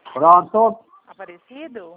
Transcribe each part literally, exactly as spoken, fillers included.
Pronto. Aparecido?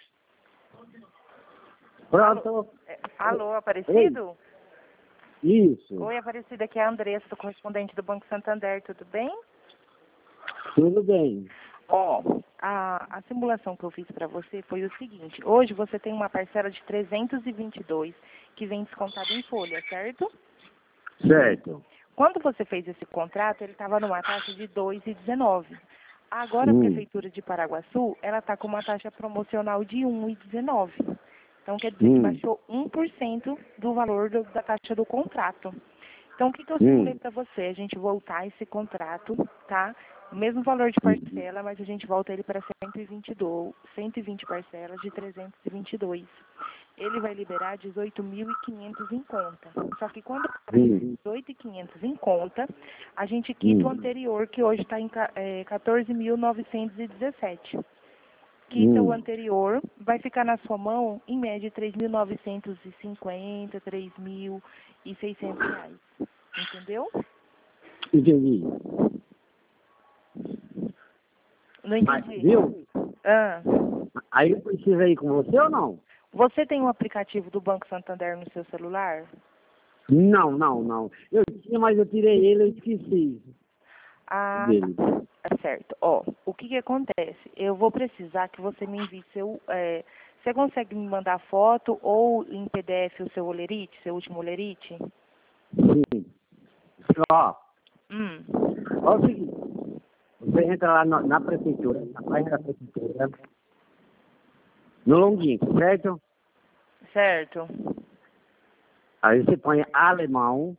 Pronto. Alô, é, alô, Aparecido? Ei. Isso. Oi, Aparecido, aqui é a Andressa, do correspondente do Banco Santander, tudo bem? Tudo bem. Ó, a, a simulação que eu fiz para você foi o seguinte. Hoje você tem uma parcela de trezentos e vinte e dois que vem descontado em folha, certo? Certo. Quando você fez esse contrato, ele estava numa taxa de dois vírgula dezenove. Agora, a Hum. Prefeitura de Paraguaçu, ela está com uma taxa promocional de um vírgula dezenove. Então, quer dizer que Hum. baixou um por cento do valor do, da taxa do contrato. Então, o que, que eu Hum. simulei para você? A gente voltar esse contrato, tá? O mesmo valor de parcela, mas a gente volta ele para cento e vinte e dois, cento e vinte parcelas de trezentos e vinte e dois. Ele vai liberar dezoito mil e quinhentos em conta. Só que quando Hum. dezoito mil e quinhentos em conta, a gente quita o Hum. anterior, que hoje está em é, quatorze mil novecentos e dezessete. Quita o Hum. anterior, vai ficar na sua mão, em média, três mil novecentos e cinquenta, três mil e seiscentos reais. Entendeu? Entendi. Não Mas, entendi. viu? Ah, Aí eu preciso ir com você ou não? você tem um aplicativo do Banco Santander no seu celular? Não, não, não. Eu tinha, mas eu tirei ele e esqueci Ah, dele. tá. Tá certo. Ó, o que que acontece? Eu vou precisar que você me envie seu... É, você consegue me mandar foto ou em P D F o seu olerite, seu último olerite? Sim. Ó, Hum, ó o seguinte. Você entra lá na, na prefeitura, na página da prefeitura, no login, certo? certo. Aí você põe alemão,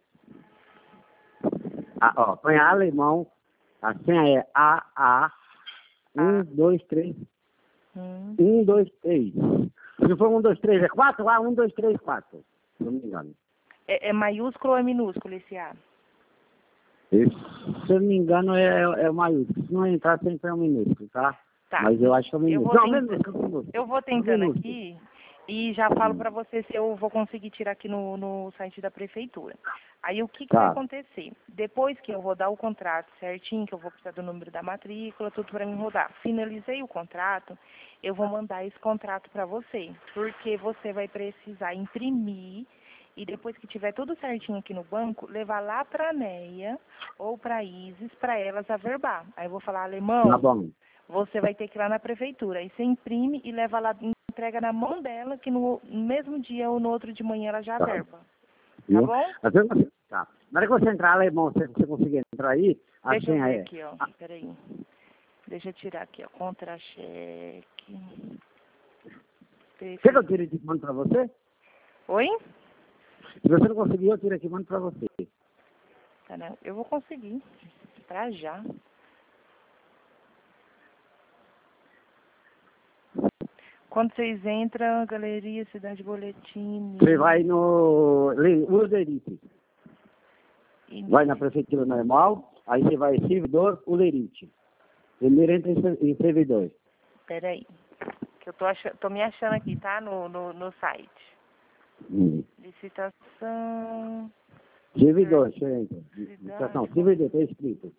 a, ó, põe alemão, a senha é A A um, dois, três, Hum. um, dois, três. Se não for um, dois, três, é quatro A, um, dois, três, quatro. Se não me engano. É, é maiúsculo ou é minúsculo esse A? Esse, se eu não me engano, é, é maiúsculo. Se não entrar, sempre é um minúsculo, tá? Tá. Mas eu acho que é um Eu minúsculo. vou, Não, tenta... minúsculo, minúsculo. eu vou tentando Minúsculo. aqui e já falo Hum. para você se eu vou conseguir tirar aqui no, no site da prefeitura. Aí o que, que vai Tá. acontecer? Depois que eu rodar o contrato certinho, que eu vou precisar do número da matrícula, tudo para mim rodar. Finalizei o contrato, eu vou mandar esse contrato para você, porque você vai precisar imprimir e depois que tiver tudo certinho aqui no banco, levar lá para a NEA ou para a ISIS para elas averbar. Aí eu vou falar, alemão, Tá bom. você vai ter que ir lá na prefeitura. Aí você imprime e leva lá, entrega na mão dela, que no mesmo dia ou no outro de manhã ela já Tá. averba. Tá Viu? bom? Mas eu- Tá. Na hora que você entrar, alemão, se você conseguir entrar aí, a Deixa eu senha ver é... aqui, ó. Peraí. Deixa eu tirar aqui, ó. Contra-cheque. Quer que eu tire aqui e mando pra você? Oi? Se você não conseguir, eu tiro aqui e mando pra você. Tá, né? Eu vou conseguir. Pra já. Quando vocês entram, Galeria Cidade Boletim. Você vai no... Ulerite. e- Vai na prefeitura normal, aí você vai servidor, Ulerite. Primeiro entra em ser- em servidor. Peraí. Que eu tô, achando, tô me achando aqui, tá? No, no, no site. Hum. Licitação. Servidor, você entra. Cidade Licitação, servidor, tá escrito.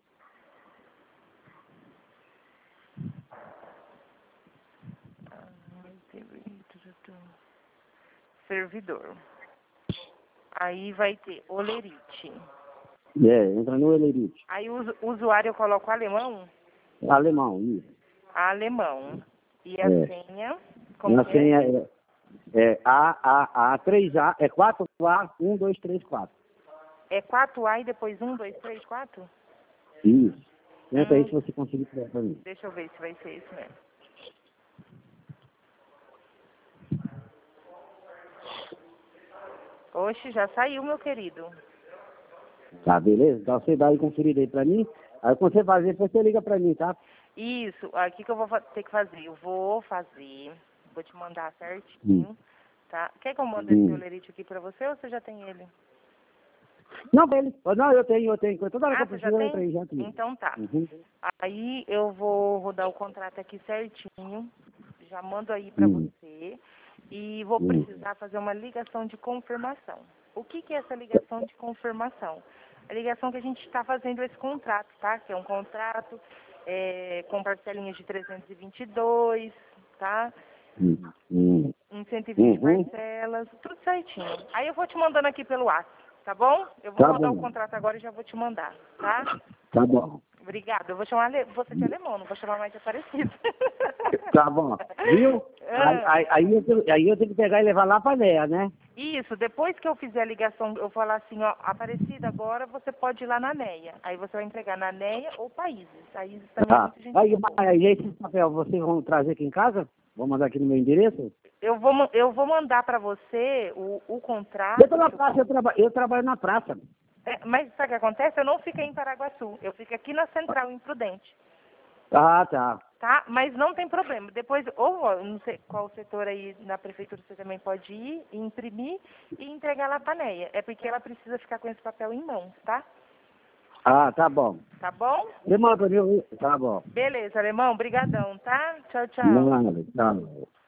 Servidor. Aí vai ter olerite. É, entra no Ulerite. Aí o usu- usuário eu coloco alemão? Alemão, isso. Alemão. E a É. senha? E Como a que senha é? é, é A, A, A, três A, é quatro A, um, dois, três, quatro. É quatro A e depois um, dois, três, quatro? Isso. Entra aí Hum, se você conseguir criar pra mim. deixa eu ver se vai ser isso mesmo. Oxe, já saiu, meu querido. Tá, beleza? Então você dá aí conferida aí pra mim. Aí quando você fazer, depois você liga pra mim, tá? Isso, aqui que eu vou fa- ter que fazer. Eu vou fazer, vou te mandar certinho, Hum. tá? Quer que eu mande Hum. esse olerite aqui pra você ou você já tem ele? Não, ele. Não, eu tenho, eu tenho. Toda hora que Ah, eu você já preciso, eu tem? entro aí, já tenho. Então tá. Uhum. Aí eu vou rodar o contrato aqui certinho, já mando aí pra Hum. você e vou Hum. precisar fazer uma ligação de confirmação. O que que é essa ligação de confirmação? A ligação que a gente está fazendo esse contrato, tá? Que é um contrato é, com parcelinhas de trezentos e vinte e dois, tá? Hum, hum. Em cento e vinte Uhum. parcelas, tudo certinho. Aí eu vou te mandando aqui pelo WhatsApp, tá bom? Eu vou Tá mandar bom. o contrato agora e já vou te mandar, tá? Tá bom. Obrigada. Eu vou chamar Ale- você de alemão, não vou chamar mais de Aparecido. Tá bom. Viu? Aí, Ah, aí, aí eu, tenho- aí eu tenho que pegar e levar lá pra Néia, né? isso, depois que eu fizer a ligação, eu falar assim, ó, Aparecida, agora você pode ir lá na NEA. Aí você vai entregar na NEA ou Países. Países também é Tá. muito gente. Aí, aí esse papel vocês vão trazer aqui em casa? Vou mandar aqui no meu endereço? Eu vou, ma- eu vou mandar para você o, o contrato. Eu tô na praça, eu, traba, eu trabalho na praça. É, mas sabe o que acontece? Eu não fiquei em Paraguaçu. Eu fico aqui na Central, em Prudente. Ah, tá. Tá? Mas não tem problema. Depois, ou ó, não sei qual setor aí na prefeitura você também pode ir, imprimir e entregar lá para a NEA. É porque ela precisa ficar com esse papel em mãos, tá? Ah, tá bom. Tá bom? Você manda pra mim, tá bom. Beleza, alemão. Brigadão, tá? Tchau, tchau. Nada, tá.